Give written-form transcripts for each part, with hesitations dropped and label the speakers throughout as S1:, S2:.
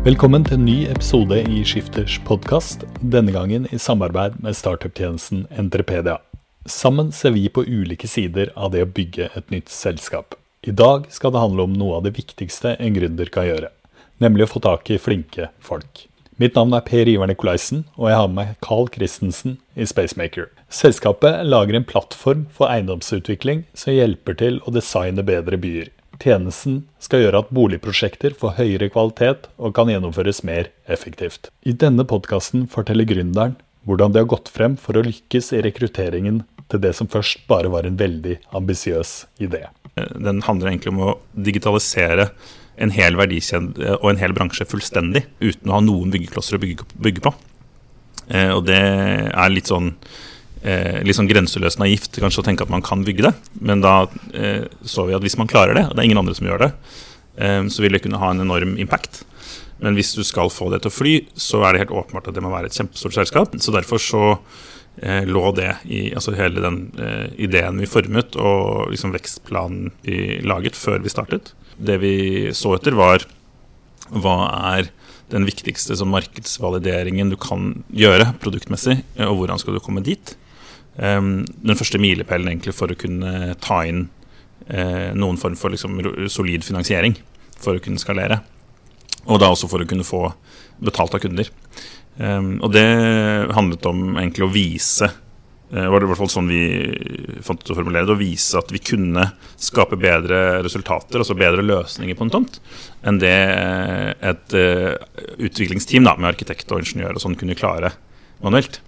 S1: Velkommen til en ny episode i Skifters podcast, denne gangen i samarbeid med startup-tjenesten Entrepedia. Sammen ser vi på ulike sider av det å bygge et nytt selskap. I dag skal det handle om noe av det viktigste en gründer kan gjøre, nemlig å få tak i flinke folk. Mitt navn er Per Ivar Nikolaisen, og jeg har med meg Carl Christensen i Spacemaker. Selskapet lager en plattform for eiendomsutvikling som hjelper til å designe bedre byer. Tjenesten skal gjøre at boligprosjekter får høyere kvalitet og kan gjennomføres mer effektivt. I denne podcasten forteller gründeren hvordan det har gått frem for å lykkes i rekrutteringen til det som først bare var en veldig ambisiøs idé.
S2: Den handler egentlig om å digitalisere en hel verdikjede og en hel bransje fullstendig, uten å ha noen byggeklosser å bygge på. Og det er litt sånn grenseløst naivt kanskje å tenke at man kan bygge det, men da så vi at hvis man klarer det, og det er ingen andre som gjør det, så vil det kunne ha en enorm impact. Men hvis du skal få det til å fly, så er det helt åpenbart at det må være et kjempestort selskap. Så derfor så lå det i hele den ideen vi formet og liksom vekstplanen vi laget før vi startet. Det vi så etter var hva er den viktigste som markedsvalideringen du kan gjøre produktmessig, og hvordan skal du komme dit. Den første milepælen egentlig for å kunne ta inn noen form for solid finansiering for å kunne skalere, og da også for å kunne få betalt av kunder. Og det handlet om egentlig å vise, var det i hvert fall sånn vi fant ut å formulere det, å vise at vi kunne skape bedre resultater, altså bedre løsninger på en tomt, enn det et utviklingsteam med arkitekt og ingeniør og sånn kunne klare manuelt.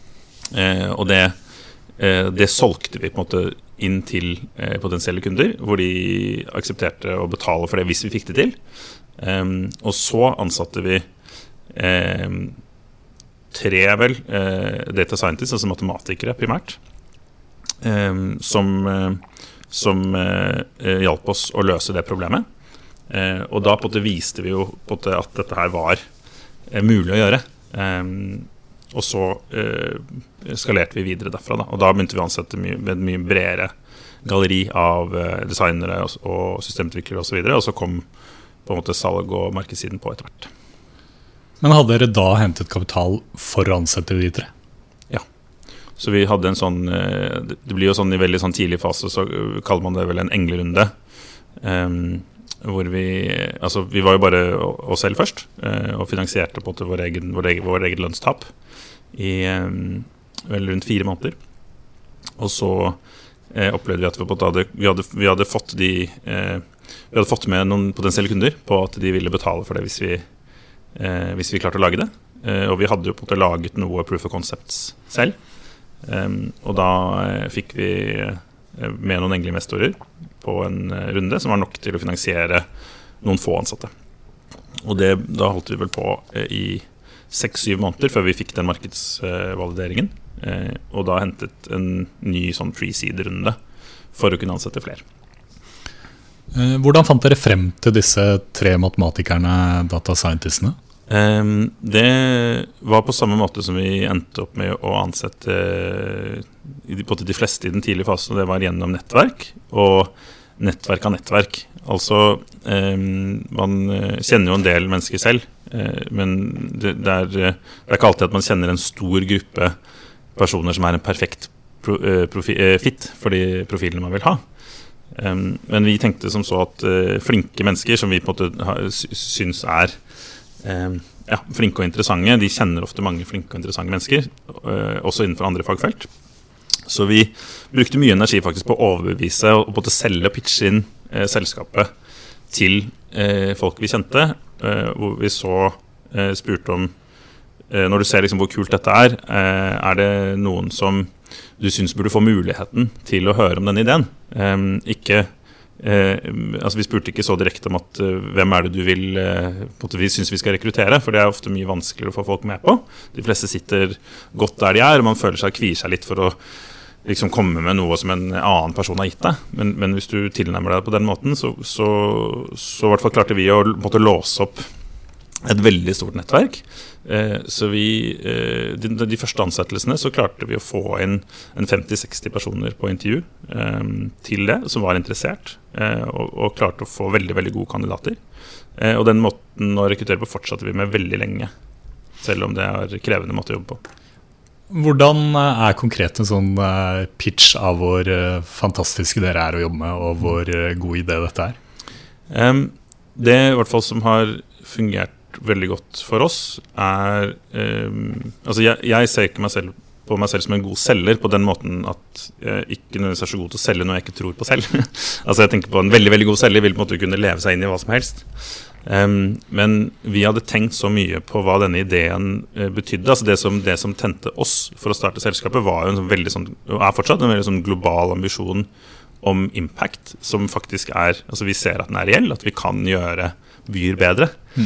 S2: Og det solgte vi på en måte inn til potensielle kunder, hvor de aksepterte å betale for det hvis vi fikk det til. Og så ansatte vi tre data scientists, altså matematikere primært, som hjalp oss å løse det problemet. Og da på en måte viste vi jo på en måte at dette her var mulig å gjøre. Og så skalerte vi videre derfra da. Og da begynte vi å ansette med et mye bredere galleri av designere og systemutviklere og så videre, og så kom på en måte salg og markedssiden på etter hvert.
S1: Men hadde dere da hentet kapital for å ansette de tre?
S2: Ja, så vi hadde en sånn, det blir jo sånn i veldig sånn tidlig fase, så kaller man det vel en englerunde, hvor vi var jo bare oss selv først, og finansierte på en måte vår egen lønnstap i vel rundt 4 måneder. Og så opplevde vi at vi hadde fått vi hadde fått med noen potensielle kunder på at de ville betale for det hvis vi klarte å lage det. Og vi hadde jo på en måte laget noe proof of concepts selv. Og da fikk vi med noen engleinvestorer på en runde som var nok til å finansiere noen få ansatte. Og da holdt vi vel på i 6-7 måneder før vi fikk den markedsvalideringen, og da hentet en ny sånn pre-seed-runde for å kunne ansette flere.
S1: Hvordan fant dere frem til disse 3 matematikerne, data scientistene?
S2: Det var på samme måte som vi endte opp med å ansette de fleste i den tidlige fasen, og det var gjennom nettverk, og nettverk av nettverk. Altså, man kjenner jo en del mennesker selv, men det er ikke alltid at man kjenner en stor gruppe personer som er en perfekt fit for de profilene man vil ha. Men vi tenkte som så at flinke mennesker som vi på en måte synes er flinke og interessante, de kjenner ofte mange flinke og interessante mennesker, også innenfor andre fagfelt. Så vi brukte mye energi faktisk på å overbevise og på å selge og pitche inn selskapet til folk vi kjente, hvor vi så spurte om når du ser hvor kult dette er det noen som du synes burde få muligheten til å høre om denne ideen? Vi spurte ikke så direkte om at hvem er det du vil vi synes vi skal rekruttere, for det er ofte mye vanskeligere å få folk med på. De fleste sitter godt der de er, og man føler seg kvier seg litt for å komme med noe som en annen person har gitt deg. Men hvis du tilnærmer deg på den måten, så i hvert fall klarte vi å låse opp et veldig stort nettverk. Så de første ansettelsene så klarte vi å få inn en 50-60 personer på intervju til det, som var interessert, og klarte å få veldig, veldig gode kandidater. Og den måten å rekruttere på fortsatte vi med veldig lenge, selv om det krevende måte å jobbe på.
S1: Hvordan konkret en sånn pitch av hvor fantastiske dere å jobbe med, og hvor god idé dette
S2: Det i hvert fall som har fungert veldig godt for oss altså jeg ser ikke på meg selv som en god selger på den måten at jeg ikke nødvendigvis så god til å selge noe jeg ikke tror på selv. Altså jeg tenker på en veldig, veldig god selger vil på en måte kunne leve seg inn i hva som helst. Men vi hadde tenkt så mye på hva denne ideen betydde. Altså det som tente oss for å starte selskapet var jo en veldig sånn, og fortsatt en veldig sånn global ambisjon om impact, som faktisk altså vi ser at den reell, at vi kan gjøre byer bedre.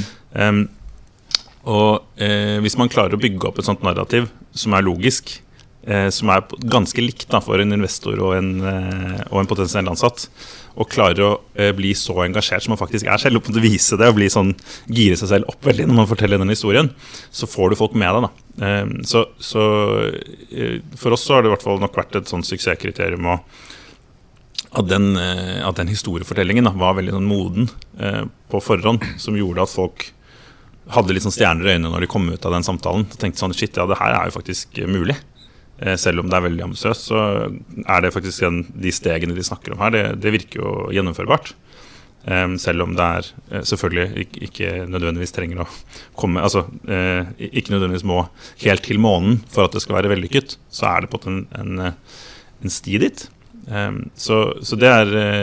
S2: Og hvis man klarer å bygge opp et sånt narrativ som logisk, som ganske likt da, for en investor og en potensiell ansatt, og klarer å bli så engasjert som man faktisk selv, og vise det, og bli sånn, gire seg selv opp veldig når man forteller den historien, så får du folk med deg da. Så for oss så har det i hvert fall nok vært et sånt suksesskriterium at den historiefortellingen da, var veldig sånn moden på forhånd, som gjorde at folk hadde litt sånn stjerner i øynene når de kom ut av den samtalen, og tenkte sånn, shit, ja, det her jo faktisk mulig. Selv om det veldig ambisiøst, så det faktisk de stegene de snakker om her, det virker jo gjennomførbart. Selv om det selvfølgelig ikke nødvendigvis trenger å komme, altså ikke nødvendigvis må helt til månen for at det skal være vellykket, så det på en sti dit. Så det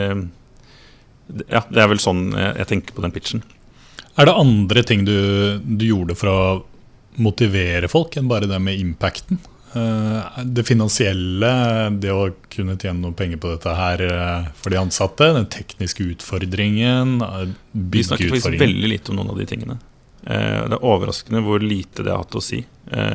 S2: det vel sånn jeg tenker på den pitchen.
S1: Det andre ting du gjorde for å motivere folk enn bare det med impacten? Det finansielle, det å kunne tjene noen penger på dette her for de ansatte, den tekniske utfordringen,
S2: Vi snakker faktisk veldig lite om noen av de tingene. Det overraskende hvor lite det har hatt å si,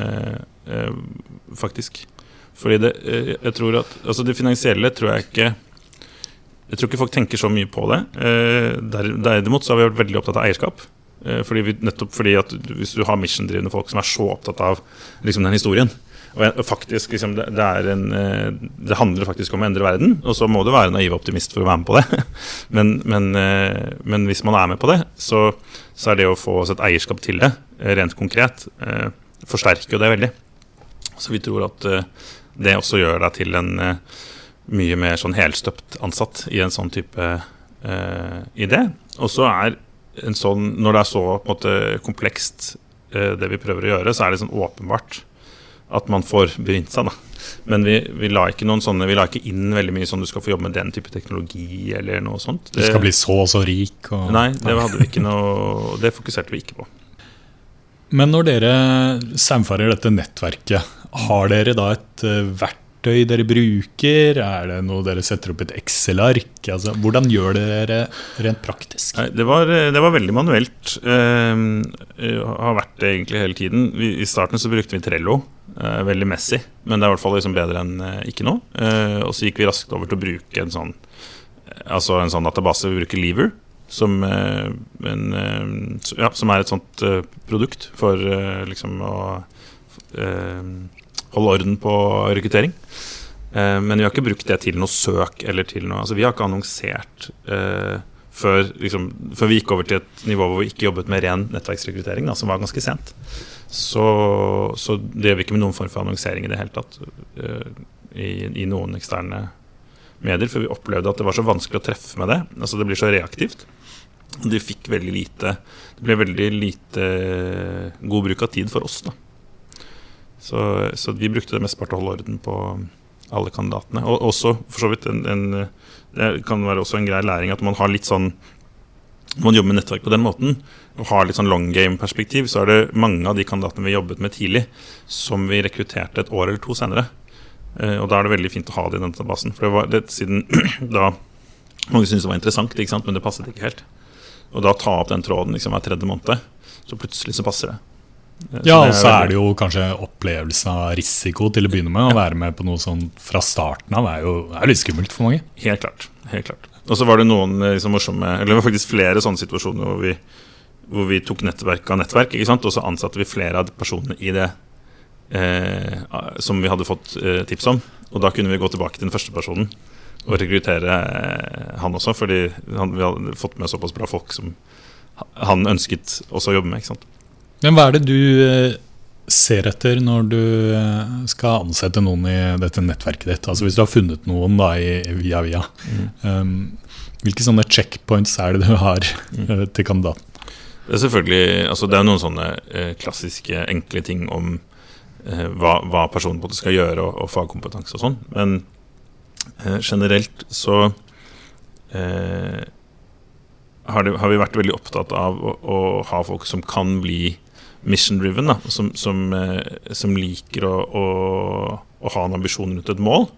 S2: faktisk. Fordi jeg tror at, altså det finansielle tror jeg ikke folk tenker så mye på det. Derimot så har vi vært veldig opptatt av eierskap. Nettopp fordi at hvis du har mission-drivende folk som så opptatt av liksom, den historien, og faktisk liksom, det handler faktisk om å endre verden, og så må du være naiv optimist for å være med på det. Men hvis man med på det, så det å få oss et eierskap til det, rent konkret, forsterker jo det veldig. Så vi tror at det også gjør deg til en mye mer sånn helstøpt ansatt i en sånn type idé. Og så en sånn, når det så på en måte komplekst det vi prøver å gjøre, så det sånn åpenbart at man får begynt seg da. Men vi la ikke noen sånne, vi la ikke inn veldig mye sånn du skal få jobbe med den type teknologi eller noe sånt.
S1: Du skal bli så rik.
S2: Nei, det hadde vi ikke noe, det fokuserte vi ikke på.
S1: Men når dere samfarer dette nettverket, har dere da et verktøy dere bruker? Det noe dere setter opp et Excel-ark? Altså, hvordan gjør dere rent praktisk?
S2: Nei, det var veldig manuelt. Har vært det egentlig hele tiden. I starten så brukte vi Trello, veldig messy, men det i hvert fall liksom bedre enn ikke noe. Og så gikk vi raskt over til å bruke en sånn database. Vi bruker Lever, som et sånt produkt for liksom å holde orden på rekruttering. Men vi har ikke brukt det til noe søk eller til noe, altså vi har ikke annonsert før vi gikk over til et nivå hvor vi ikke jobbet med ren nettverksrekruttering da, som var ganske sent. Så drev vi ikke med noen form for annonsering i det hele tatt i noen eksterne medier, for vi opplevde at det var så vanskelig å treffe med det. Altså det blir så reaktivt. Det ble veldig lite god bruk av tid for oss da. Så vi brukte det mest bare til å holde orden på alle kandidatene. Og også, for så vidt, det kan være også en grei læring at man har litt sånn, når man jobber med nettverk på den måten, og har litt sånn long game-perspektiv, så det mange av de kandidatene vi jobbet med tidlig, som vi rekrutterte et år eller to senere. Og da det veldig fint å ha det i den databasen. For det var det siden da mange syntes det var interessant, ikke sant? Men det passet ikke helt. Og da ta opp den tråden liksom, hver tredje måned, så plutselig så passer det.
S1: Ja, og så det jo kanskje opplevelsen av risiko til å begynne med. Å være med på noe sånn fra starten av jo litt skummelt for mange.
S2: Helt klart. Og så var det noen liksom morsomme, eller det var faktisk flere sånne situasjoner hvor hvor vi tok nettverk av nettverk, ikke sant? Og så ansatte vi flere av personene i det som vi hadde fått tips om. Og da kunne vi gå tilbake til den første personen og rekruttere han også, fordi vi hadde fått med såpass bra folk som han ønsket også å jobbe med, ikke sant?
S1: Men hva det du ser etter når du skal ansette noen i dette nettverket ditt? Altså hvis du har funnet noen da via. Hvilke sånne checkpoints det du har til kandidaten?
S2: Det selvfølgelig, altså det noen sånne klassiske, enkle ting om hva personen både skal gjøre og fagkompetanse og sånn, men generelt så har vi vært veldig opptatt av å ha folk som kan bli mission-driven, da, som liker å ha en ambisjon rundt et mål.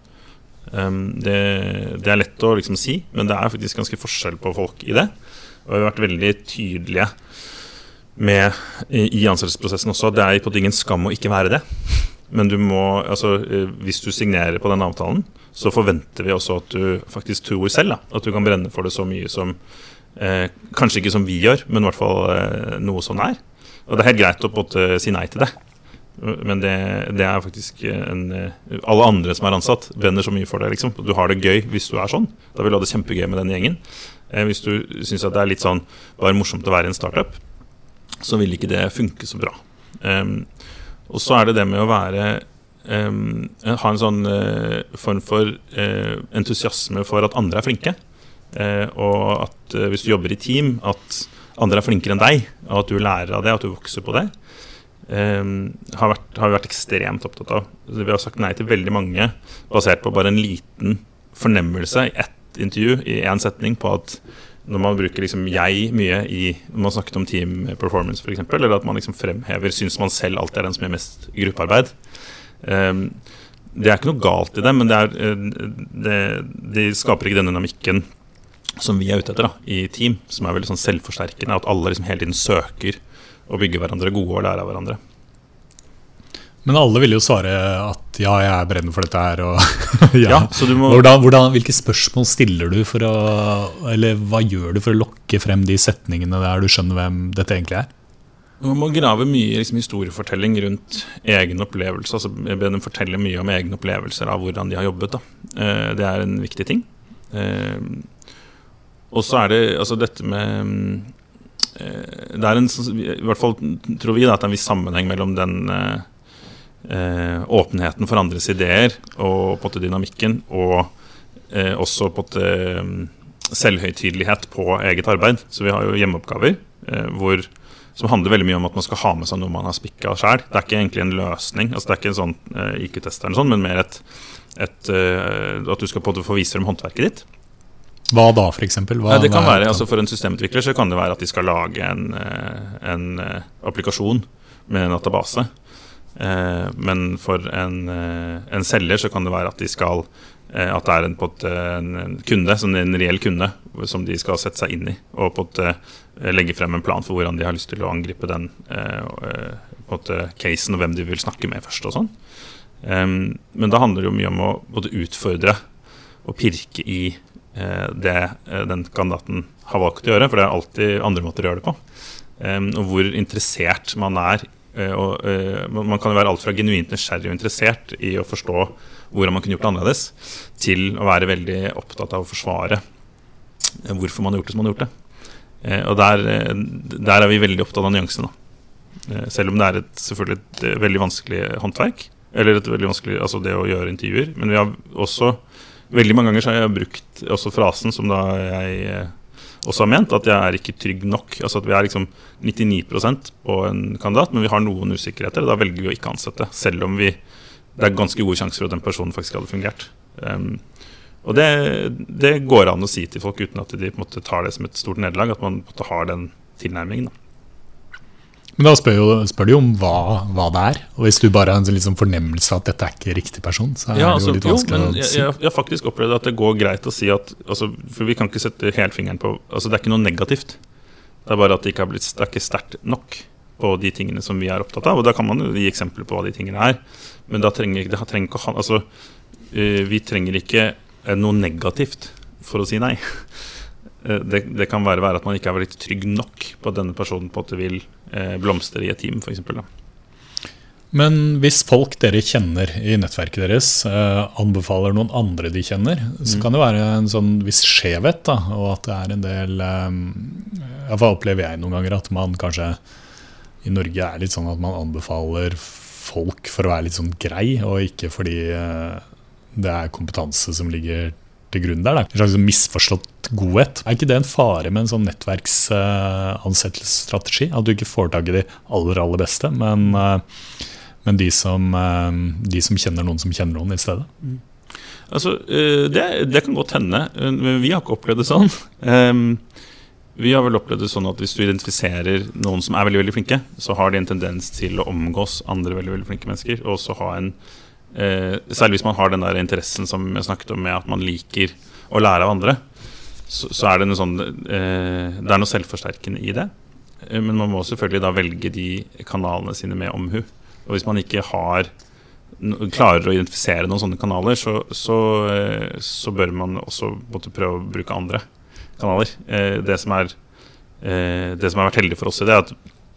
S2: Det lett å liksom si, men det faktisk ganske forskjell på folk i det. Og vi har vært veldig tydelige i ansettelsesprosessen også. Det på ingen skam å ikke være det. Men du må, altså, hvis du signerer på den avtalen, så forventer vi også at du faktisk tror selv, da, at du kan brenne for det så mye som kanskje ikke som vi gjør, men i hvert fall noe sånn Og det helt greit å både si nei til det. Men det faktisk alle andre som ansatt brenner så mye for det, liksom. Du har det gøy hvis du sånn. Da vil du ha det kjempegøy med den gjengen. Hvis du synes at det litt sånn bare morsomt å være i en startup, så vil ikke det funke så bra. Og så det med å ha en sånn form for entusiasme for at andre flinke, og at hvis du jobber i team, at andre flinkere enn deg, og at du lærer av det, at du vokser på det, har vi vært ekstremt opptatt av. Vi har sagt nei til veldig mange, basert på bare en liten fornemmelse i ett intervju, i en setning, på at når man bruker liksom jeg mye når man snakket om team performance for eksempel, eller at man liksom fremhever, synes man selv alltid den som gjør mest gruppearbeid. Det ikke noe galt i det, men det skaper ikke den dynamikken som vi ute etter da, i team, som veldig sånn selvforsterkende, at alle liksom hele tiden søker å bygge hverandre gode og lære av hverandre.
S1: Men alle vil jo svare at ja, jeg brenner for dette her, og ja.
S2: Så du må...
S1: Hvilke spørsmål stiller du eller hva gjør du for å lokke frem de setningene der du skjønner hvem dette egentlig
S2: Man må grave mye liksom, historiefortelling rundt egen opplevelse, altså be dem fortelle mye om egne opplevelser av hvordan de har jobbet. Da. Det en viktig ting. Og så det altså dette med det i hvert fall tror vi da, at det en viss sammenheng mellom den åpenheten for andres ideer og på dynamikken og også på selvhøytidelighet på eget arbeid. Så vi har jo hjemmeoppgaver som handler veldig mye om at man skal ha med seg noe man har spikket selv. Det ikke egentlig en løsning, altså det ikke en sånn IQ-test eller sånn, men mer at du skal på få vise frem håndverket ditt.
S1: Hva da for eksempel?
S2: Det kan være, altså for en systemutvikler så kan det være at de skal lage en applikasjon med en database. Men for en selger så kan det være at de skal at det en kunde, en reell kunde som de skal sette seg inn i og legge frem en plan for hvordan de har lyst til å angripe den casen og hvem de vil snakke med først og sånn. Men da handler det jo mye om å både utfordre og pirke i det den kandidaten har valgt å gjøre, for det alltid andre måter å gjøre det på, og hvor interessert man og man kan jo være alt fra genuint nysgjerrig og interessert i å forstå hvordan man kunne gjort det annerledes, til å være veldig opptatt av å forsvare hvorfor man har gjort det som man har gjort det. Og der vi veldig opptatt av nyansene. Selv om det selvfølgelig et veldig vanskelig håndverk, eller et veldig vanskelig, altså det å gjøre intervjuer, men vi har også veldig mange ganger så har jeg brukt også frasen som da jeg også har ment, at jeg ikke trygg nok. Altså at vi liksom 99% på en kandidat, men vi har noen usikkerheter, og da velger vi å ikke ansette, selv om det ganske gode sjanser for at den personen faktisk hadde fungert. Og det går an å si til folk uten at de på en måte tar det som et stort nederlag, at man på en måte har den tilnærmingen. Da.
S1: Men da spør du jo om hva det og hvis du bare har en liksom fornemmelse at dette ikke riktig person, så det jo litt vanskelig å si. Jeg har
S2: faktisk opplevd at det går greit å si at, altså, for vi kan ikke sette helfingeren på, altså det ikke noe negativt. Det bare at det ikke ikke sterkt nok på de tingene som vi opptatt av, og da kan man jo gi eksempler på hva de tingene men da trenger ikke vi trenger ikke noe negativt for å si nei. det kan være at man ikke veldig trygg nok på at denne personen på en måte vil blomstre i et team, for eksempel.
S1: Men hvis folk dere kjenner i nettverket deres anbefaler noen andre de kjenner, så kan det være en sånn viss skjevhet, da, og at det en del I hvert fall opplever jeg noen ganger at man kanskje i Norge litt sånn at man anbefaler folk for å være litt sånn grei, og ikke fordi det kompetanse som ligger til grunn der. En slags misforstått godhet. Ikke det en fare med en sånn nettverksansettelsesstrategi? At du ikke får tak i de aller beste, men de som kjenner noen som kjenner noen i stedet?
S2: Altså, det kan godt hende, men vi har ikke opplevd det sånn. Vi har vel opplevd det sånn at hvis du identifiserer noen som veldig, veldig flinke, så har de en tendens til å omgås andre veldig, veldig flinke mennesker, og så ha særlig hvis man har den der interessen som jeg snakket om med at man liker å lære av andre, så det noe sånn, det noe selvforsterkende i det. Men man må selvfølgelig da velge de kanalene sine med omhu. Og hvis man ikke klarer å identifisere noen sånne kanaler, så bør man også måtte prøve å bruke andre kanaler. Det som har vært heldig for oss i det at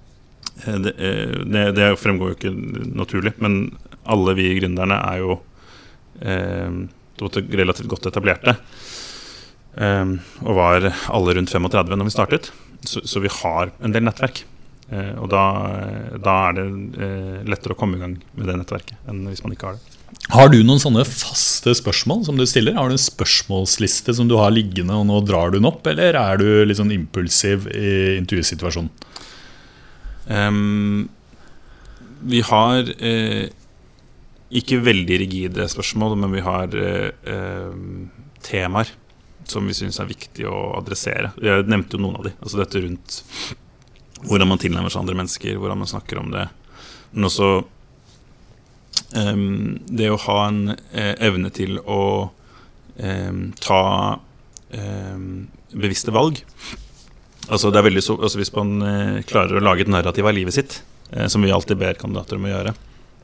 S2: det fremgår jo ikke naturlig, men alle vi gründerne jo relativt godt etablerte, og var alle rundt 35 når vi startet, så vi har en del nettverk, og da det lettere å komme i gang med det nettverket enn hvis man ikke har det.
S1: Har du noen sånne faste spørsmål som du stiller? Har du en spørsmålsliste som du har liggende, og nå drar du den opp, eller du litt sånn impulsiv i intervjusituasjonen?
S2: Vi har ikke veldig rigide spørsmål, men vi har temaer som vi synes viktig å adressere. Jeg nevnte jo noen av de, altså dette rundt hvordan man tilnærmer seg andre mennesker, hvordan man snakker om det, men også det å ha en evne til å ta bevisste valg. Altså det veldig altså hvis man klarer å lage et narrativ av livet sitt, som vi alltid ber kandidater om å gjøre.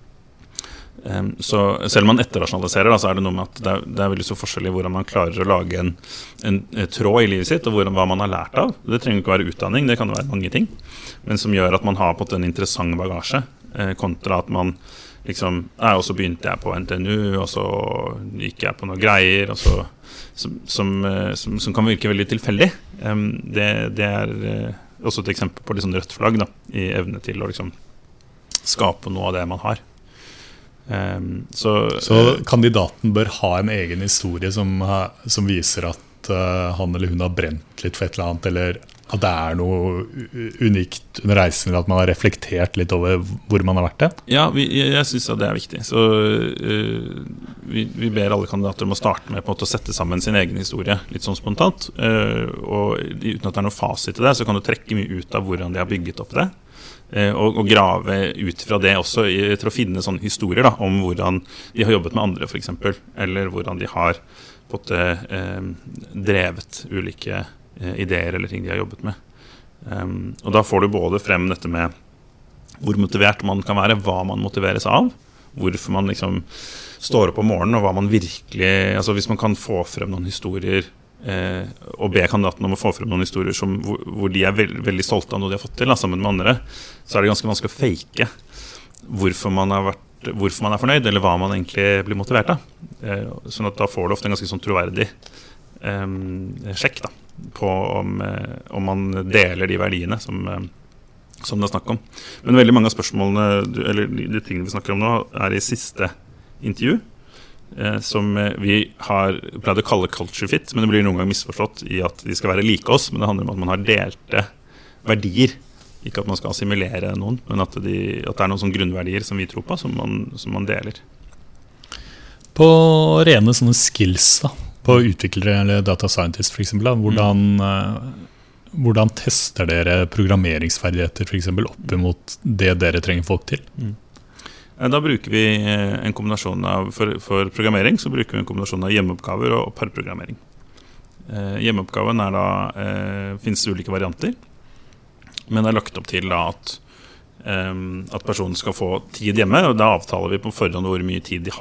S2: Så selv om man etterrasjonaliserer, så det noe med at det veldig så forskjellig hvordan man klarer å lage en tråd i livet sitt, og hva man har lært av. Det trenger ikke være utdanning, det kan være mange ting, men som gjør at man har på en interessant bagasje, kontra at man liksom, og så begynte jeg på NTNU, og så gikk jeg på noen greier, og så, som kan virke veldig tilfeldig. Det også et eksempel på litt sånn rødt flagg da, i evne til å liksom skape noe av det man har. Så
S1: kandidaten bør ha en egen historie som viser at han eller hun har brent litt for et eller annet, eller at det noe unikt under reisen, eller at man har reflektert litt over hvor man har vært det? Ja,
S2: jeg synes at det viktig. Så vi ber alle kandidater om å starte med på en måte å sette sammen sin egen historie, litt sånn spontant. Og uten at det noe fasit til det, så kan du trekke mye ut av hvordan de har bygget opp det. Og grave ut fra det også til å finne sånne historier da, om hvordan de har jobbet med andre for eksempel, eller hvordan de har på en måte drevet ulike ideer eller ting de har jobbet med. Og da får du både frem dette med hvor motivert man kan være, hva man motiveres av, hvorfor man liksom står opp om morgenen, og hva man virkelig, altså hvis man kan få frem noen historier, og be kandidaten om å få frem noen historier hvor de veldig stolte av noe de har fått til da, sammen med andre, så det ganske vanskelig å fake hvorfor man fornøyd, eller hva man egentlig blir motivert av. Sånn at da får du ofte en ganske sånn troverdig sjekk da, på om man deler de verdiene som det snakk om. Men veldig mange av spørsmålene, eller de tingene vi snakker om nå, i siste intervju, som vi har pleid å kalle culture fit, men det blir noen gang misforstått i at de skal være like oss, men det handler om at man har delte verdier. Ikke at man skal assimilere noen, men at det noen sånne grunnverdier som vi tror på, som man deler.
S1: På rene sånne skills da, på utviklere eller data scientist for eksempel, hvordan tester dere programmeringsferdigheter for eksempel opp imot det dere trenger folk til?
S2: Da bruker vi en kombinasjon av, for programmering så bruker vi en kombinasjon av hjemmeoppgaver og parprogrammering. Hjemmeoppgaven da, finnes ulike varianter, men det lagt opp til da at personen skal få tid hjemme, og da avtaler vi på forhånd hvor mye tid de har,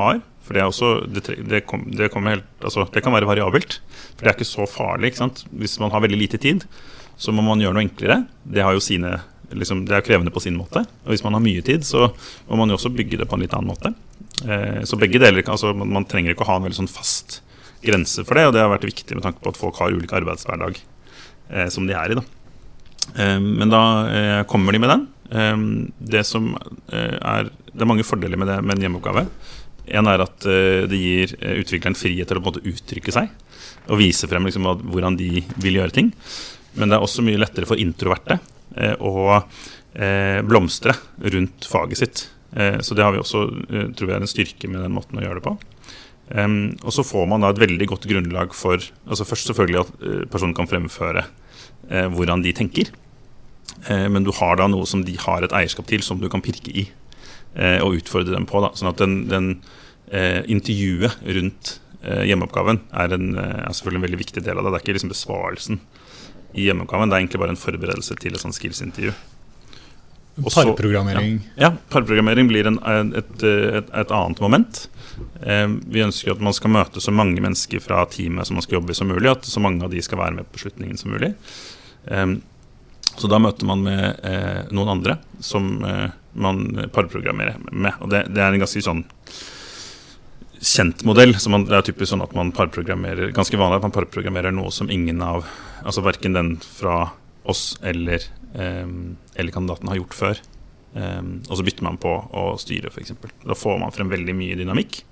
S2: For det, er også, det kommer helt, altså, det kan være variabelt, for det er ikke så farlig, ikke sant? Hvis man har veldig lite tid, så må man gjøre noe enklere. Det har jo sine, liksom, det er krevende på sin måte. Og hvis man har mye tid, så må man jo også bygge det på en litt annen måte. Så begge deler, altså, man trenger ikke å ha en veldig sånn fast grense for det, og det har vært viktig med tanke på at folk har ulike arbeidshverdag som de er i da. Men da kommer de med den. Det er mange fordeler med det med en hjemmeoppgave. En er at det gir utvikleren frihet til å på en måte uttrykke seg og vise frem liksom, hvordan de vil gjøre ting. Men det er også mye lettere for introverte å blomstre rundt faget sitt. Så det har vi også, tror jeg, en styrke med den måten å gjøre det på. Og så får man da et veldig godt grunnlag for, altså først selvfølgelig at personen kan fremføre hvordan de tenker, men du har da noe som de har et eierskap til, som du kan pirke i og utfordre dem på da. Sånn at den intervjuet rundt hjemmeoppgaven er selvfølgelig en veldig viktig del av det. Det er ikke liksom besvarelsen i hjemmeoppgaven, det er egentlig bare en forberedelse til et sånn skills-intervju.
S1: Parprogrammering.
S2: Ja, parprogrammering blir et annet moment. Vi ønsker at man skal møte så mange mennesker fra teamet som man skal jobbe i som mulig, at så mange av de skal være med på beslutningen som mulig. Så da møter man med noen andre som man parprogrammerer med, og det er en ganske sånn kjent modell, så det er typisk sånn at man parprogrammerer, ganske vanlig at man parprogrammerer noe som ingen av, altså hverken den fra oss eller kandidaten har gjort før. Og så bytter man på å styre, for eksempel. Da får man frem veldig mye dynamikk.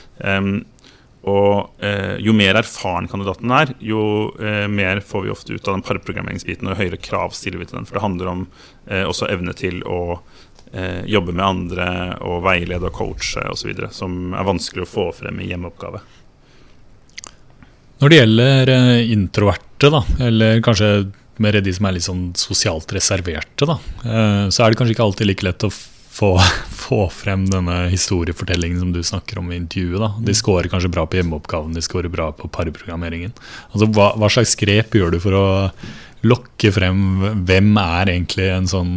S2: Jo mer erfaren kandidaten er, jo mer får vi ofte ut av den parprogrammeringsbiten, og høyere krav stiller vi til den. For det handler om også evne til å jobbe med andre og veilede og coache og så videre, som er vanskelig å få frem i hjemmeoppgave.
S1: Når det gjelder introverte da, eller kanskje mer de som er litt sånn sosialt reserverte da, så er det kanskje ikke alltid like lett å få frem denne historiefortellingen som du snakker om i intervjuet da. De scorer kanskje bra på hjemmeoppgaven, de scorer bra på parprogrammeringen. Altså, hva slags grep gjør du for å lokke frem hvem er egentlig en sånn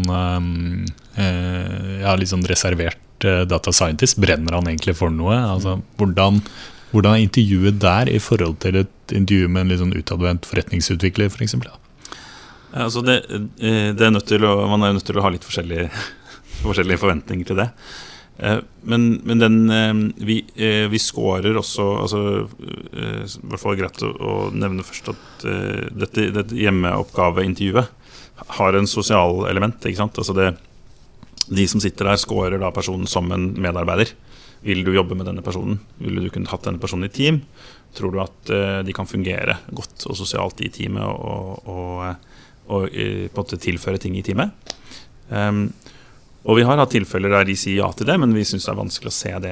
S1: litt sånn reservert data scientist? Brenner han egentlig for noe? Altså, hvordan er intervjuet der i forhold til et intervju med en litt sånn utadvendt forretningsutvikler for eksempel?
S2: Altså man er nødt til å ha litt forskjellige forventninger til det. Men vi scorer også, altså, i hvert fall greit å nevne først at dette hjemmeoppgaveintervjuet har en sosial element, ikke sant? Altså de som sitter der scorer da personen som en medarbeider. Vil du jobbe med denne personen? Vil du kunne hatt denne personen i team? Tror du at de kan fungere godt og sosialt i teamet og på en måte tilføre ting i teamet? Og vi har hatt tilfeller der de sier ja til det, men vi synes det er vanskelig å se det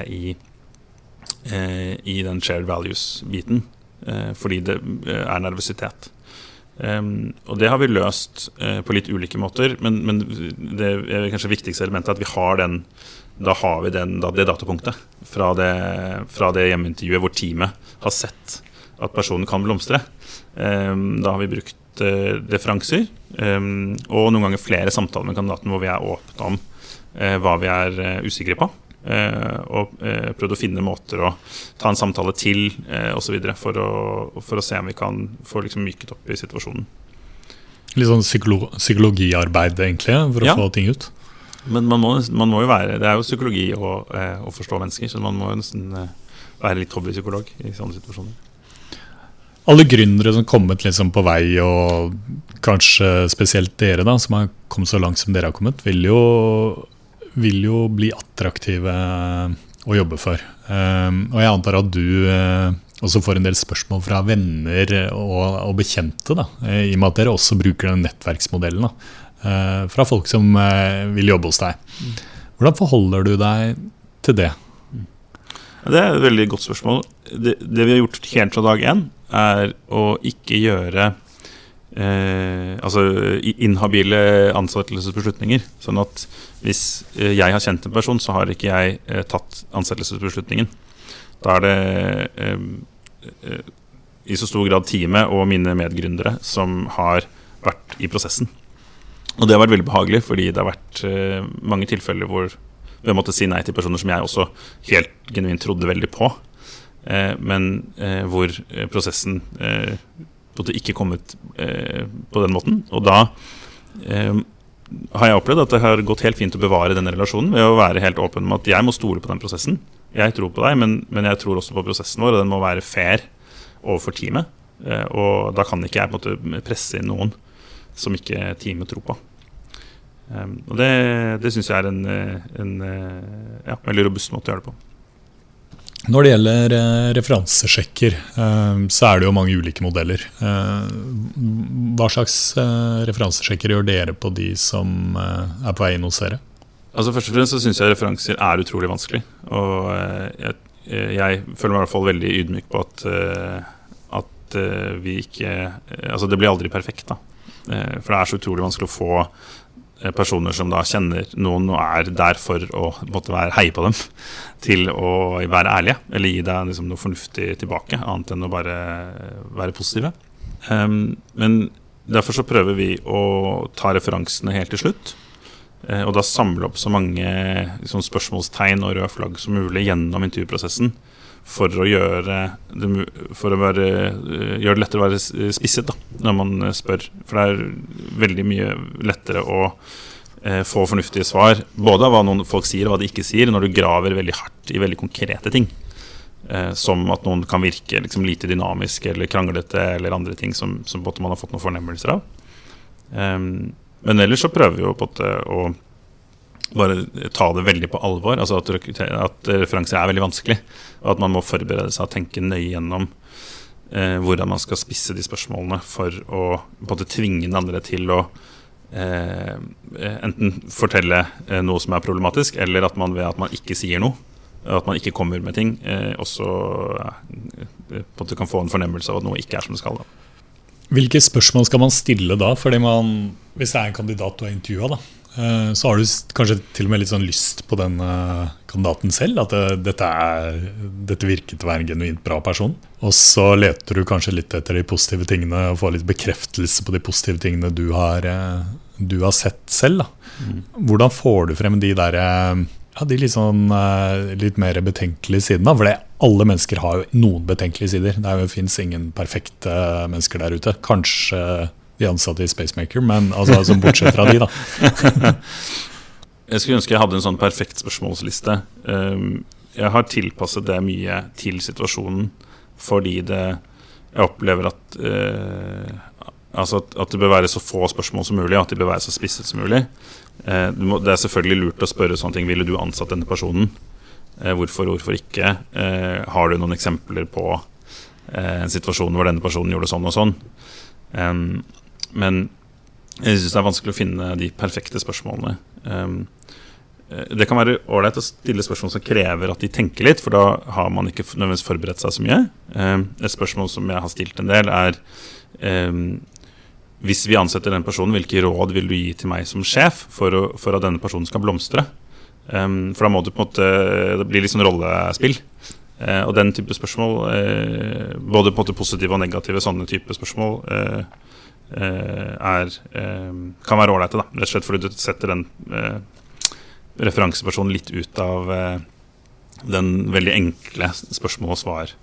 S2: i den shared values-biten, fordi det er nervøsitet. Og det har vi løst på litt ulike måter, men det er kanskje viktigste elementet at vi har det datapunktet fra det hjemmeintervjuet hvor teamet har sett at personen kan blomstre. Da har vi brukt referanser, og noen ganger flere samtaler med kandidaten hvor vi er åpne om hva vi er usikre på, og prøvde å finne måter å ta en samtale til og så videre for å se om vi kan få liksom myket opp i situasjonen.
S1: Litt sånn psykologiarbeid egentlig for å få ting ut.
S2: Men man må jo være, det er jo psykologi å forstå mennesker, så man må jo nesten være litt hobbypsykolog i sånne situasjoner.
S1: Alle gründere som kommet liksom på vei, og kanskje spesielt dere da, som har kommet så langt som dere har kommet, vil jo bli attraktive å jobbe for. Og jeg antar at du også får en del spørsmål fra venner og bekjente da, i og med at dere også bruker den nettverksmodellen da, fra folk som vil jobbe hos deg. Hvordan forholder du deg til det?
S2: Det er et veldig godt spørsmål. Det vi har gjort helt fra dag 1 er å ikke gjøre inhabile ansettelsesbeslutninger. Sånn at hvis jeg har kjent en person, så har ikke jeg tatt ansettelsesbeslutningen. Da er det i så stor grad teamet og mine medgründere som har vært i prosessen. Og det har vært veldig behagelig, fordi det har vært mange tilfeller hvor ved å måtte si nei til personer som jeg også helt genuint trodde veldig på, men hvor prosessen ikke kommet på den måten. Og da har jeg opplevd at det har gått helt fint å bevare denne relasjonen ved å være helt åpen om at jeg må stole på den prosessen. Jeg tror på deg, men jeg tror også på prosessen vår, og den må være fair overfor teamet. Og da kan ikke jeg på en måte presse inn noen som ikke teamet tror på. Og det synes jeg en veldig robust måte å gjøre det på.
S1: Når det gjelder referansesjekker, så det jo mange ulike modeller. Hva slags referansesjekker gjør dere på de som på vei inn hos dere?
S2: Altså først og fremst så synes jeg referanser utrolig vanskelig. Og jeg føler meg i hvert fall veldig ydmyk på at vi ikke, altså det blir aldri perfekt da. For det så utrolig vanskelig å få personer som da kjenner noen og der for å måtte være heie på dem, til å være ærlige, eller gi deg liksom noe fornuftig tilbake, annet enn å bare være positive. Men derfor så prøver vi å ta referansene helt til slutt, og da samle opp så mange liksom, spørsmålstegn og røde flagg som mulig gjennom intervjuprosessen, for å gjøre det lettere å være spisset da, når man spør. For det veldig mye lettere å få fornuftige svar, både av hva noen folk sier og hva de ikke sier, når du graver veldig hardt i veldig konkrete ting. Som at noen kan virke liksom, lite dynamisk eller kranglete, eller andre ting som man har fått noen fornemmelser av. Men ellers så prøver vi jo på å bare ta det veldig på alvor, altså at referanse veldig vanskelig, og at man må forberede seg og tenke nøye gjennom hvordan man skal spisse de spørsmålene for å på en måte tvinge den andre til å enten fortelle noe som problematisk, eller at man ved at man ikke sier noe, at man ikke kommer med ting, også på en måte kan få en fornemmelse av at noe ikke som det skal da.
S1: Hvilke spørsmål skal man stille da? Fordi hvis det en kandidat du har intervjuet da, så har du kanskje til og med litt sånn lyst på den kandidaten selv, at dette virket til å være en genuint bra person. Og så leter du kanskje litt etter de positive tingene, og får litt bekreftelse på de positive tingene du har sett selv. Da. Hvordan får du frem de der, de litt mer betenkelige sidene? For alle mennesker har jo noen betenkelige sider. Det finnes ingen perfekte mennesker der ute. Kanskje de ansatte i Spacemaker, men altså, som bortsett fra de da.
S2: Jeg skulle ønske jeg hadde en sånn perfekt spørsmålsliste. Jeg har tilpasset det mye til situasjonen, fordi jeg opplever at det bør være så få spørsmål som mulig, at de bør være så spisset som mulig. Det selvfølgelig lurt å spørre sånne ting. Ville du ansatt denne personen? Hvorfor ikke? Har du noen eksempler på en situasjon hvor denne personen gjorde sånn og sånn? Men jeg synes det vanskelig å finne de perfekte spørsmålene. Det kan være ordentlig å stille spørsmål som krever at de tenker litt, for da har man ikke nødvendigvis forberedt seg så mye. Et spørsmål som jeg har stilt en del hvis vi ansetter den personen, hvilke råd vil du gi til meg som sjef for at denne personen skal blomstre? For da må du på en måte, det blir litt sånn rollespill. Og den type spørsmål, både på en måte positive og negative sånne type spørsmål, kan være ordentlig da, rett og slett fordi du setter den referansepersonen litt ut av den veldig enkle spørsmål og svar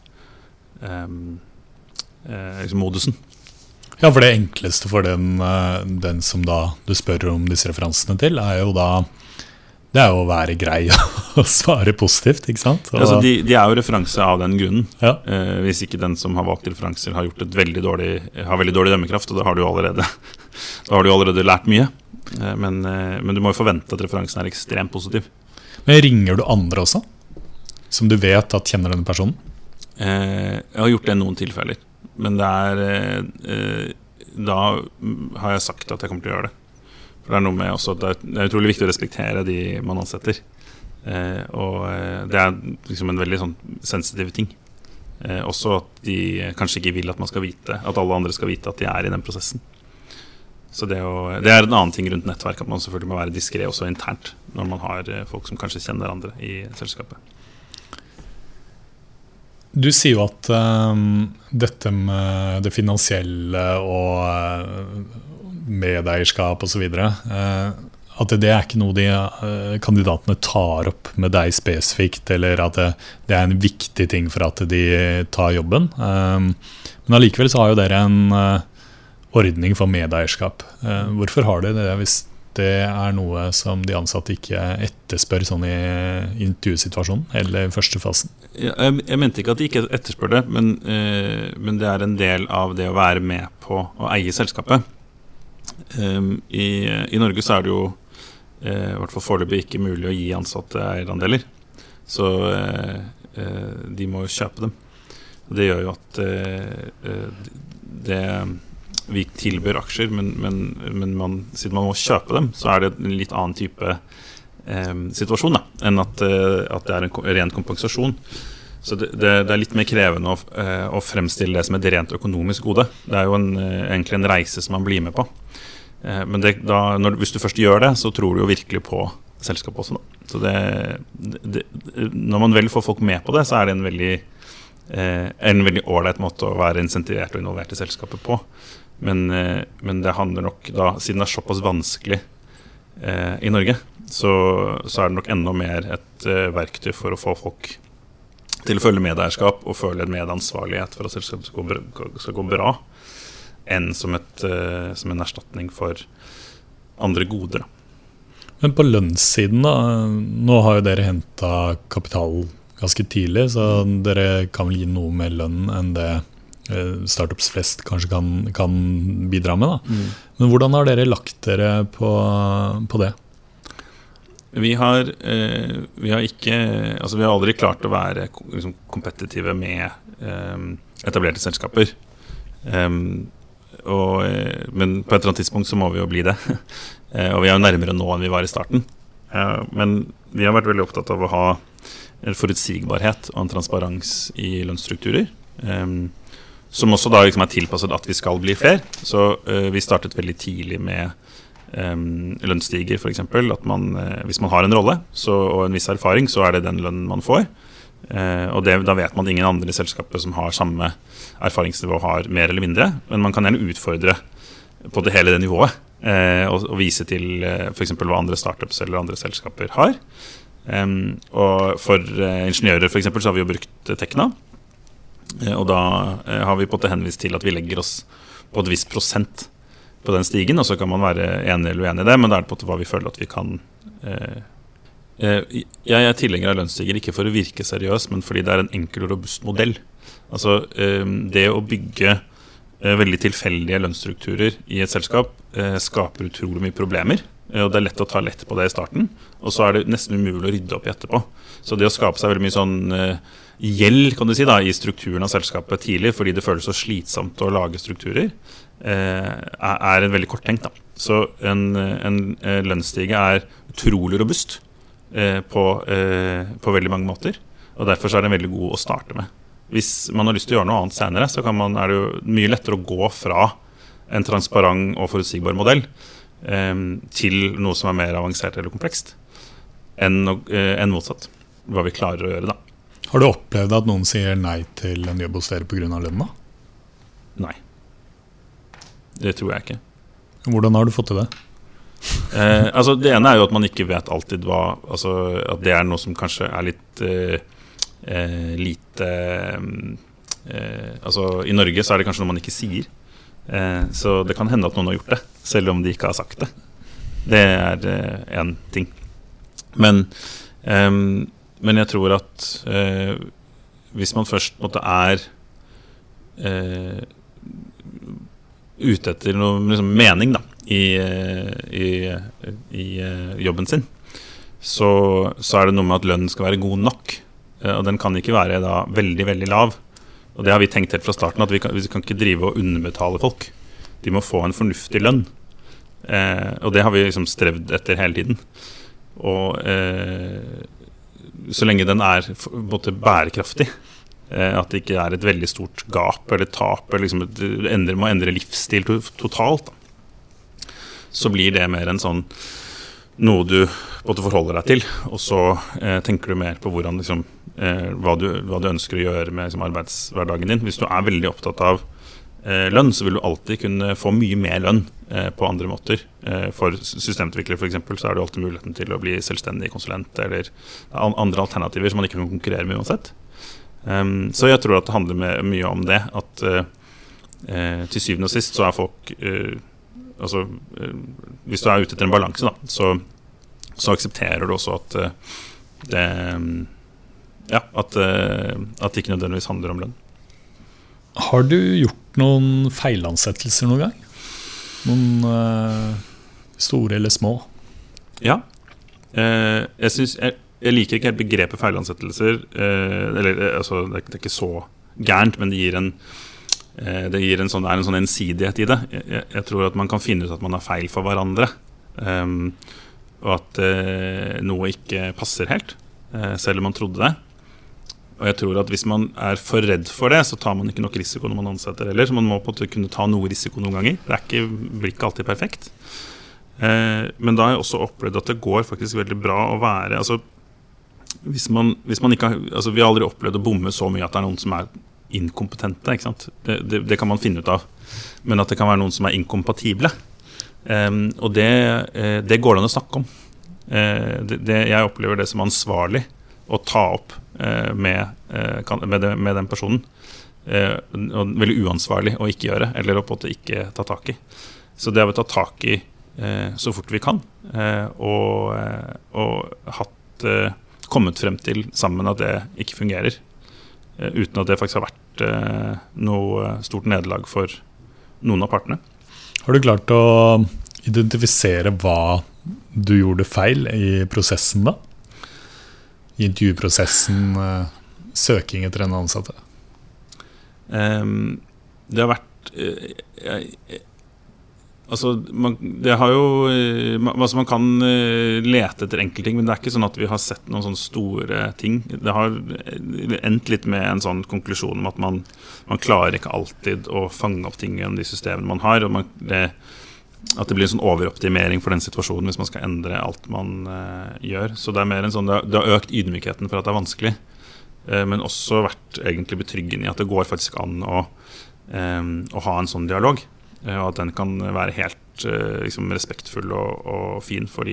S2: modusen.
S1: Ja, for det enkleste for den som da du spør om disse referansene til, jo da det jo å være grei og svare positivt, ikke sant?
S2: Altså, de jo referanse av den grunnen.
S1: Ja.
S2: Hvis ikke den som har valgt referanser har gjort veldig dårlig dømmekraft, og da har du allerede lært mye. Men du må jo forvente at referansen ekstremt positiv.
S1: Men ringer du andre også? Som du vet at kjenner denne personen?
S2: Jeg har gjort det i noen tilfeller. Men da har jeg sagt at jeg kommer til å gjøre det. For det noe med også at det utrolig viktig å respektere de man ansetter. Og det liksom en veldig sånn sensitiv ting. Også at de kanskje ikke vil at man skal vite, at alle andre skal vite at de i den prosessen. Så det en annen ting rundt nettverk, at man selvfølgelig må være diskret også internt, når man har folk som kanskje kjenner andre i selskapet.
S1: Du sier jo at dette med det finansielle og medeierskap og så videre, at det ikke noe de kandidatene tar opp med deg spesifikt, eller at det en viktig ting for at de tar jobben. Men allikevel så har jo dere en ordning for medeierskap. Hvorfor har de det hvis det noe som de ansatte ikke etterspør sånn i intervjusituasjonen eller første fasen?
S2: Jeg mente ikke at de ikke etterspør det, men det en del av det å være med på å eie selskapet. I Norge så det jo i hvert fall foreløpig ikke mulig å gi ansatte eierandeler, så de må kjøpe dem. Det gjør jo at vi tilbyr aksjer, men siden man må kjøpe dem, så det en litt annen type situasjon da, enn at det en ren kompensasjon. Så det litt mer krevende å fremstille det som et rent økonomisk gode. Det jo egentlig en reise som man blir med på. Men hvis du først gjør det, så tror du jo virkelig på selskapet også. Da. Så når man vel får folk med på det, så det en veldig ordentlig måte å være insentivert og involvert i selskapet på. Men det handler nok da, siden det såpass vanskelig i Norge, så det nok enda mer et verktøy for å få folk til å føle medeierskap og føle en medansvarlighet for at selskapet skal gå bra, enn som en erstatning for andre goder.
S1: Men på lønnssiden da, nå har jo dere hentet kapital ganske tidlig, så dere kan vel gi noe mer lønn enn det startups flest kanskje kan bidra med da. Men hvordan har dere lagt dere på det?
S2: Vi har ikke, altså vi har aldri klart å være liksom, kompetitive med etablerte selskaper. Men på et eller annet tidspunkt så må vi jo bli det. Og vi jo nærmere nå enn vi var i starten. Men vi har vært veldig opptatt av å ha en forutsigbarhet og en transparens i lønnsstrukturer. Som også da liksom tilpasset at vi skal bli flere. Så vi startet veldig tidlig med lønnsstiger for eksempel, at hvis man har en rolle og en viss erfaring, så det den lønnen man får. Og da vet man at ingen andre i selskapet som har samme erfaringsnivå har mer eller mindre, men man kan gjerne utfordre på hele det nivået og vise til for eksempel hva andre startups eller andre selskaper har. Og for ingeniører for eksempel så har vi jo brukt Tekna, og da har vi på en måte henvist til at vi legger oss på et visst prosent på den stigen, og så kan man være enig eller uenig i det, men det på en måte hva vi føler at vi kan. Jeg tilhenger av lønnsstiger, ikke for å virke seriøs, men fordi det en enkel og robust modell. Altså, det å bygge veldig tilfeldige lønnsstrukturer i et selskap skaper utrolig mye problemer, og det lett å ta lett på det i starten, og så det nesten umulig å rydde opp i etterpå. Så det å skape seg veldig mye sånn gjeld, kan du si da, i strukturen av selskapet tidlig, fordi det føles så slitsomt å lage strukturer, en veldig kort tenkt da. Så en lønnsstige utrolig robust på veldig mange måter, og derfor så det veldig god å starte med. Hvis man har lyst til å gjøre noe annet senere, så det jo mye lettere å gå fra en transparent og forutsigbar modell til noe som mer avansert eller komplekst enn motsatt, hva vi klarer å gjøre da.
S1: Har du opplevd at noen sier nei til en jobb hos dere på grunn av lønna?
S2: Nei. Det tror jeg ikke.
S1: Hvordan har du fått til det?
S2: Altså det ene jo at man ikke vet alltid hva, altså at det noe som kanskje litt lite altså i Norge så det kanskje noe man ikke sier, så det kan hende at noen har gjort det selv om de ikke har sagt det. Det en ting, men jeg tror at hvis man først ute etter noe liksom, mening da, i jobben sin, så det noe med at lønnen skal være god nok, og den kan ikke være da veldig, veldig lav. Og det har vi tenkt helt fra starten, at vi kan ikke drive og underbetale folk. De må få en fornuftig lønn. Og det har vi liksom strevd etter hele tiden. Og så lenge den på en måte bærekraftig, at det ikke et veldig stort gap eller tap, eller liksom må endre livsstil totalt, da. Så blir det mer en sånn noe du både forholder deg til, og så tenker du mer på hvordan, liksom, hva du ønsker å gjøre med liksom, arbeidshverdagen din. Hvis du veldig opptatt av lønn, så vil du alltid kunne få mye mer lønn på andre måter. For systemutviklere for eksempel, så det alltid muligheten til å bli selvstendig konsulent, eller andre alternativer som man ikke kan konkurrere med uansett. Så jeg tror at det handler mye om det, at til syvende og sist så folk, hvis du ute etter en balanse da, så aksepterer du også at at det ikke nødvendigvis handler om lønn.
S1: Har du gjort noen feilansettelser noen gang? Noen store eller små?
S2: Ja. Jeg liker ikke helt begrepet feilansettelser. Det er ikke så gærent, men det gir en sånn ensidighet i det. Jeg tror at man kan finne ut at man har feil for hverandre, og at noe ikke passer helt, selv om man trodde det. Og jeg tror at hvis man for redd for det, så tar man ikke nok risiko når man ansetter heller, så man må på en måte kunne ta noe risiko noen ganger. Det blir ikke alltid perfekt. Men da har jeg også opplevd at det går faktisk veldig bra å være, hvis man ikke har, vi har aldri opplevd å bomme så mye at det noen som inkompetente, ikke sant? Det kan man finne ut av, men at det kan være noen som inkompatible. Og det går det an å snakke om. Jeg opplever det som ansvarlig å ta opp med den personen, og veldig uansvarlig å ikke gjøre, eller å på en måte ikke ta tak i. Så det har vi tatt tak i så fort vi kan, og kommet frem til sammen at det ikke fungerer, uten at det faktisk har vært noe stort nederlag for noen av partene.
S1: Har du klart å identifisere hva du gjorde feil i prosessen da? I intervjuprosessen, søking etter en ansatte?
S2: Det har vært det har jo man kan lete etter enkeltting, men det ikke sånn at vi har sett noen sånne store ting. Det har endt litt med en sånn konklusjon om at man klarer ikke alltid å fange opp ting gjennom de systemene man har, og at det blir en sånn overoptimering for den situasjonen hvis man skal endre alt man gjør. Så det mer en sånn, det har økt ydmykheten for at det vanskelig, men også vært egentlig betryggende i at det går faktisk an å ha en sånn dialog, og at den kan være helt respektfull og fin for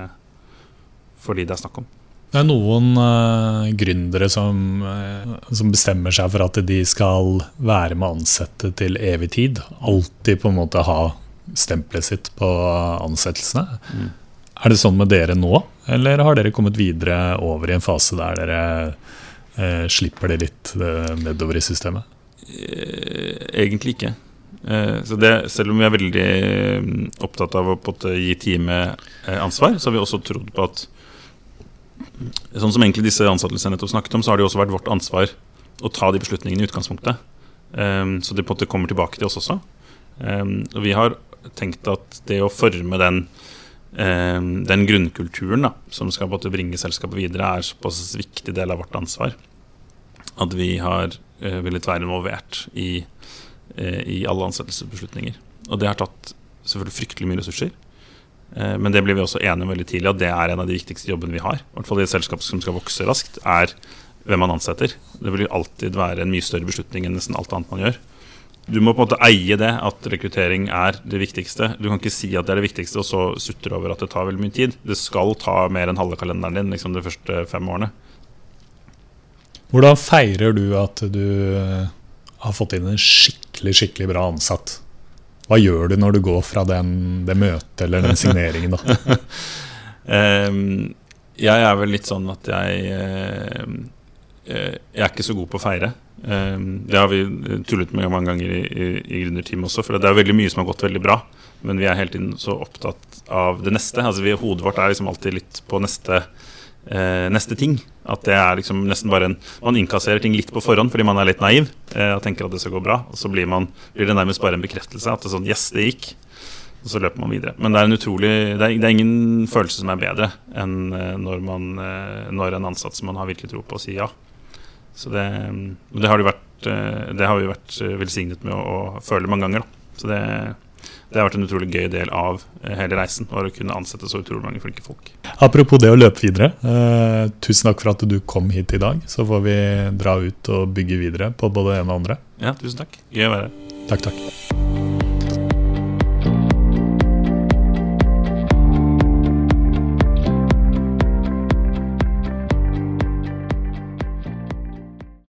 S2: de det snakk om.
S1: Det noen gründere som bestemmer seg for at de skal være med ansatte til evig tid, alltid på en måte ha stempelet sitt på ansettelsene. Det sånn med dere nå, eller har dere kommet videre over i en fase der dere slipper det litt nedover i systemet?
S2: Egentlig ikke. Så selv om vi veldig opptatt av å gi teamet ansvar, så har vi også trodd på at sånn som egentlig disse ansettelsene nettopp snakket om, så har det også vært vårt ansvar å ta de beslutningene i utgangspunktet. Så det på en måte kommer tilbake til oss også. Og vi har tenkt at det å forme den grunnkulturen da, som skal på en måte bringe selskapet videre, såpass viktig del av vårt ansvar at vi har villet være involvert i alle ansettelsesbeslutninger. Og det har tatt selvfølgelig fryktelig mye ressurser, men det blir vi også enige om veldig tidlig at det en av de viktigste jobbene vi har, i hvert fall i et selskap som skal vokse raskt, hvem man ansetter. Det vil alltid være en mye større beslutning enn nesten alt annet man gjør. Du må på en måte eie det, at rekruttering det viktigste. Du kan ikke si at det det viktigste, og så sutter over at det tar veldig mye tid. Det skal ta mer enn halve kalenderen din, de første 5 årene.
S1: Hvordan feirer du at du har fått inn en skikkelig bra ansatt? Hva gjør du når du går fra det møtet eller den signeringen da?
S2: Jeg vel litt sånn at jeg ikke så god på å feire. Det har vi tullet med mange ganger i gründerteamet også, for det veldig mye som har gått veldig bra, men vi hele tiden så opptatt av det neste. Hodet vårt liksom alltid litt på neste ting, at det liksom nesten bare man innkasserer ting litt på forhånd fordi man litt naiv og tenker at det skal gå bra, og så blir det nærmest bare en bekreftelse at det sånn, yes, det gikk, og så løper man videre. Men det ingen følelse som bedre enn når en ansatt som man har virkelig tro på å si ja. Så det har vi vært velsignet med å føle mange ganger da. Så det har vært en utrolig gøy del av hele reisen, å kunne ansette så utrolig mange flinke folk.
S1: Apropos det å løpe videre, tusen takk for at du kom hit i dag, så får vi dra ut og bygge videre på både det ene og andre.
S2: Ja, tusen takk. Gøy å være her.
S1: Takk.